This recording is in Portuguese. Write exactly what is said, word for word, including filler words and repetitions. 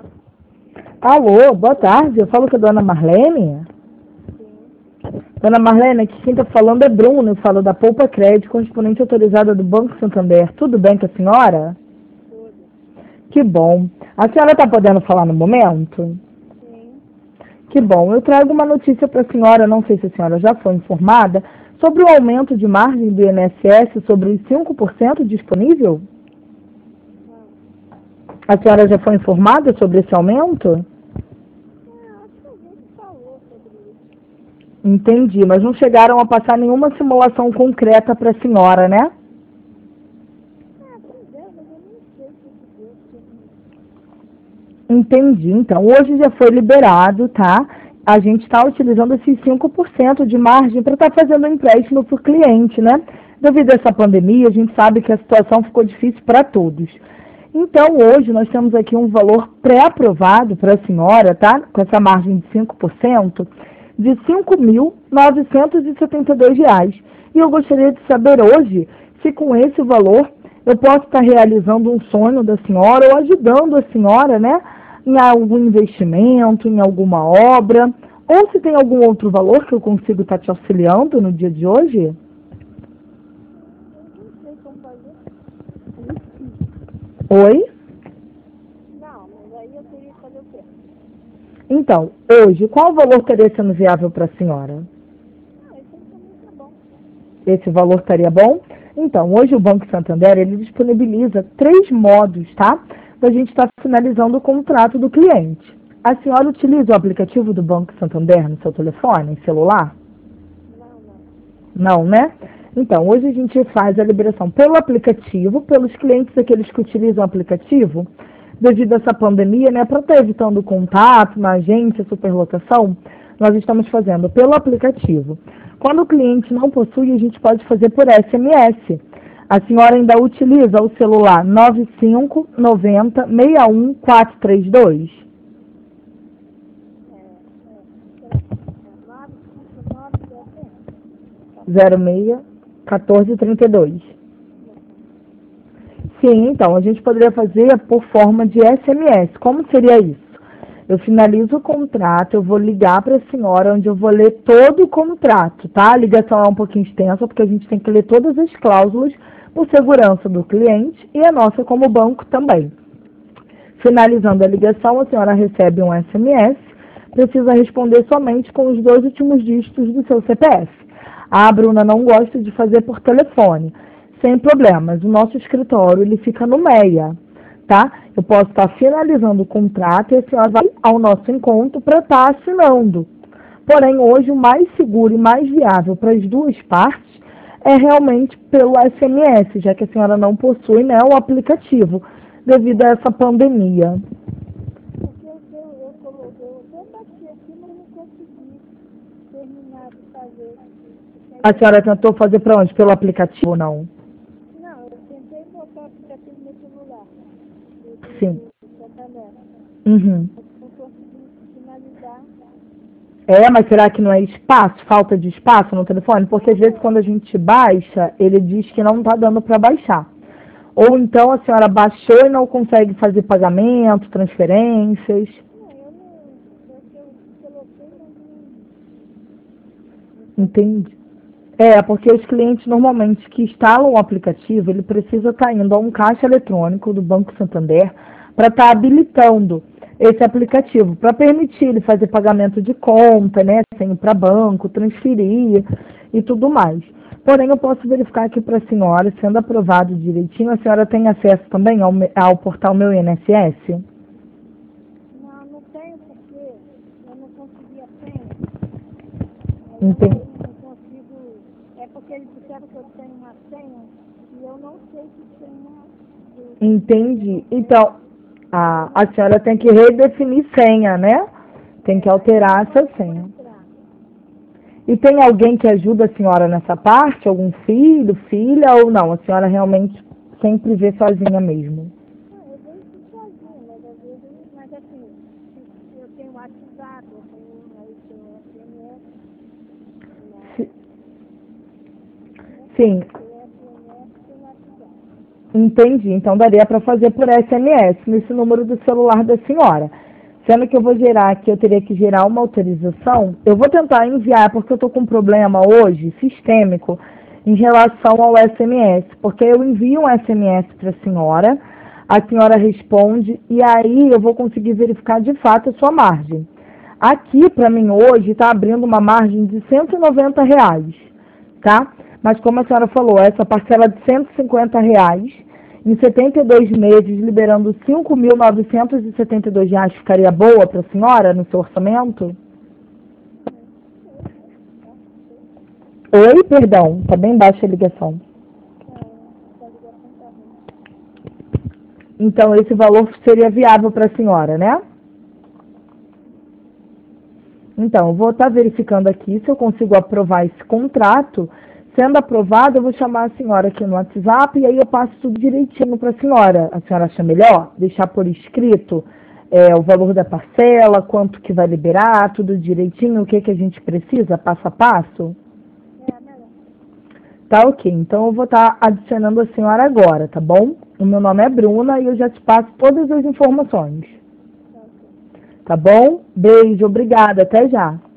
Alô, boa tarde. Eu falo com a dona Marlene. Dona Marlene, aqui quem está falando é Bruno. Eu falo da Poupa Crédito, correspondente autorizada do Banco Santander. Tudo bem com a senhora? Que bom. A senhora está podendo falar no momento? Que bom. Eu trago uma notícia para a senhora, não sei se a senhora já foi informada, sobre o aumento de margem do I N S S sobre os cinco por cento disponível? A senhora já foi informada sobre esse aumento? Entendi, mas não chegaram a passar nenhuma simulação concreta para a senhora, né? Entendi. Então, hoje já foi liberado, tá? A gente está utilizando esses cinco por cento de margem para estar fazendo um empréstimo para o cliente, né? Devido a essa pandemia, a gente sabe que a situação ficou difícil para todos. Então, hoje nós temos aqui um valor pré-aprovado para a senhora, tá? Com essa margem de cinco por cento, de cinco mil novecentos e setenta e dois reais. E eu gostaria de saber hoje se com esse valor eu posso estar realizando um sonho da senhora ou ajudando a senhora, né, em algum investimento, em alguma obra, ou se tem algum outro valor que eu consigo estar te auxiliando no dia de hoje? Oi? Então, hoje, qual valor estaria sendo viável para a senhora? Esse valor estaria bom? Então, hoje o Banco Santander, ele disponibiliza três modos, tá? Da gente estar finalizando o contrato do cliente. A senhora utiliza o aplicativo do Banco Santander no seu telefone, celular? Não, né? Então, hoje a gente faz a liberação pelo aplicativo, pelos clientes aqueles que utilizam o aplicativo, devido a essa pandemia, né, para estar evitando contato na agência, superlotação, nós estamos fazendo pelo aplicativo. Quando o cliente não possui, a gente pode fazer por S M S. A senhora ainda utiliza o celular nove cinco nove zero seis um quatro três dois? zero seis um quatro três dois. Sim, então, a gente poderia fazer por forma de S M S. Como seria isso? Eu finalizo o contrato, eu vou ligar para a senhora, onde eu vou ler todo o contrato, tá? A ligação é um pouquinho extensa, porque a gente tem que ler todas as cláusulas por segurança do cliente e a nossa como banco também. Finalizando a ligação, a senhora recebe um S M S, precisa responder somente com os dois últimos dígitos do seu C P F. A Bruna não gosta de fazer por telefone. Sem problemas, o nosso escritório ele fica no Meia, tá? Eu posso estar finalizando o contrato e a senhora vai ao nosso encontro para estar assinando. Porém, hoje o mais seguro e mais viável para as duas partes é realmente pelo S M S, já que a senhora não possui, né, o aplicativo, devido a essa pandemia. A senhora tentou fazer para onde? Pelo aplicativo ou não? Sim. Uhum. É, mas será que não é espaço, falta de espaço no telefone? Porque às vezes quando a gente baixa, ele diz que não está dando para baixar. Ou então a senhora baixou e não consegue fazer pagamento, transferências. Entende? É, porque os clientes normalmente que instalam o aplicativo, ele precisa estar indo a um caixa eletrônico do Banco Santander para estar habilitando esse aplicativo, para permitir ele fazer pagamento de conta, né, sem ir para banco, transferir e tudo mais. Porém, eu posso verificar aqui para a senhora, sendo aprovado direitinho, a senhora tem acesso também ao, me- ao portal Meu I N S S? Entendi. Entendi. Então, a, a senhora tem que redefinir senha, né? Tem que alterar essa senha. E tem alguém que ajuda a senhora nessa parte? Algum filho, filha ou não? A senhora realmente sempre vê sozinha mesmo? Si- Sim, Entendi. Então daria para fazer por S M S nesse número do celular da senhora. Sendo que eu vou gerar aqui, eu teria que gerar uma autorização. Eu vou tentar enviar, porque eu estou com um problema hoje, sistêmico, em relação ao S M S. Porque eu envio um S M S para a senhora, a senhora responde, e aí eu vou conseguir verificar de fato a sua margem. Aqui, para mim, hoje, está abrindo uma margem de cento e noventa reais, tá? Mas como a senhora falou, essa parcela de cento e cinquenta reais, em setenta e dois meses, liberando cinco mil novecentos e setenta e dois reais, ficaria boa para a senhora no seu orçamento? Oi, perdão, está bem baixa a ligação. Então, esse valor seria viável para a senhora, né? Então, eu vou estar verificando aqui se eu consigo aprovar esse contrato. Sendo aprovado, eu vou chamar a senhora aqui no WhatsApp e aí eu passo tudo direitinho para a senhora. A senhora acha melhor deixar por escrito é, o valor da parcela, quanto que vai liberar, tudo direitinho, o que, que a gente precisa, passo a passo? Tá ok, então eu vou estar adicionando a senhora agora, tá bom? O meu nome é Bruna e eu já te passo todas as informações. Tá bom? Beijo, obrigada, até já.